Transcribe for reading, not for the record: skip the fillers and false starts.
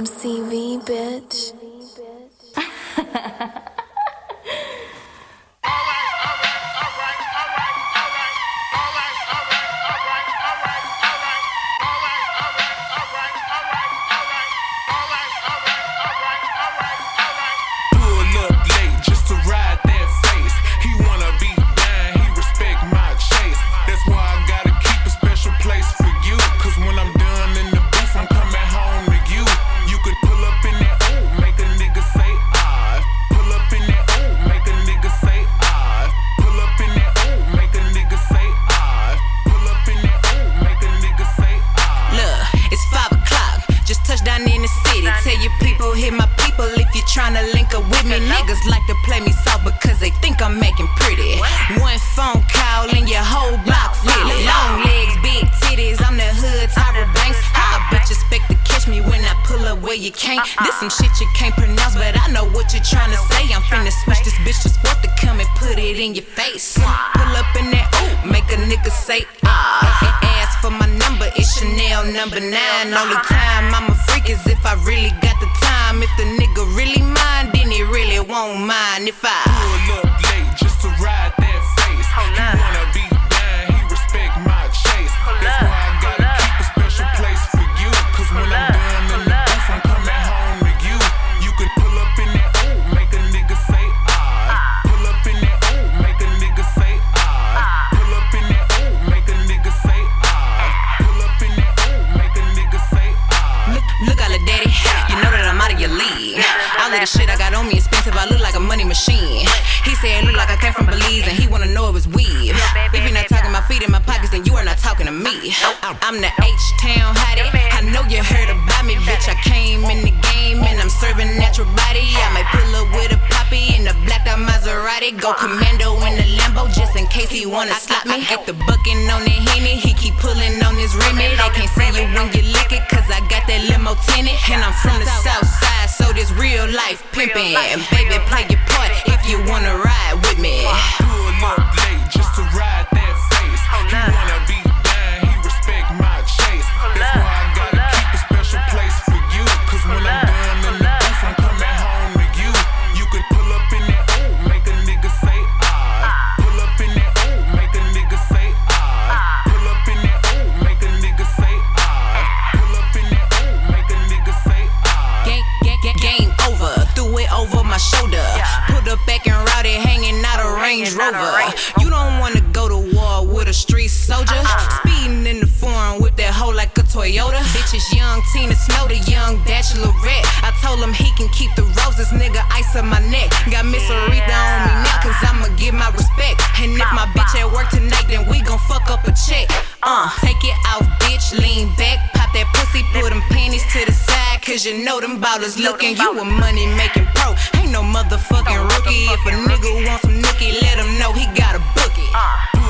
MCV, bitch. Tell your people, hit my people if you tryna link up with me. Niggas like to play me soft because they think I'm making pretty. One phone call and your whole block feeling. Long legs, big titties, I'm the hood Tyra Banks. I bet you expect to catch me when I pull up where you can't. This some shit you can't pronounce, but I know what you're tryna say. I'm finna switch this bitch to sport to come and put it in your face. Pull up in that ooh, make a nigga say ah. If you ask for my number, it's Chanel number 9. Only time I'm a freak is if I really got the time. If the nigga really mind, then he really won't mind if I pull up late just to ride that face. He wanna be down, he respect my chase. That's why I gotta keep a special place for you. Cause when I'm done in the booth, I'm coming home to you. You could pull up in that ooh, make a nigga say ah. Pull up in that ooh, make a nigga say ah. Pull up in that ooh, make a nigga say ah. Pull up in that ooh, make a nigga say ah. Look out, little daddy, you know that I'm out of your league. All of the shit I got on me expensive, I look like a money machine. He said it look like I came from Belize and he wanna know it was weed. If you're not talking my feet in my pockets, then you are not talking to me. I'm the H-Town hottie, I know you heard about me, bitch. I came in the game and I'm serving natural body. I might pull up with a poppy in the blacked out Maserati. Go commando in the Lambo just in case he wanna slap me. Get the bucking on the Henny, he keep pulling on his Remy. They can't see you when you lick it, cause I got that limo tinted. And I'm from the south side, so this real life pimpin'. Baby, play your part if you wanna ride with me. Pull up late just to ride that face. He wanna be down, he respect my chase. That's why I gotta keep a special place for you. Cause when I'm done in the booth, I'm coming home to you. You could pull up in that ooh, make a nigga say ah. Pull up in that ooh, make a nigga say ah. Pull up in that ooh, make a nigga say ah. Pull up in that ooh, make a nigga say ah. Game over, threw it over my shoulder. Put up back and rowdy, hanging out a Range Rover. You don't wanna go to war with a street soldier. Speeding in the foreign with that hoe like a Toyota. Bitches young Tina Snow, the young bachelorette. I told him he can keep the roses, nigga, ice on my neck. Got Miss Aretha on me now, cause I'ma give my respect. And if my bitch at work tonight, then we gon' fuck up a check. Take it out, bitch, lean back, pop that pussy, put them panties to the side. Cause you know them ballers looking, you a money making pro. Ain't no motherfucking rookie. If a nigga wants some nookie, let him know he got a bookie.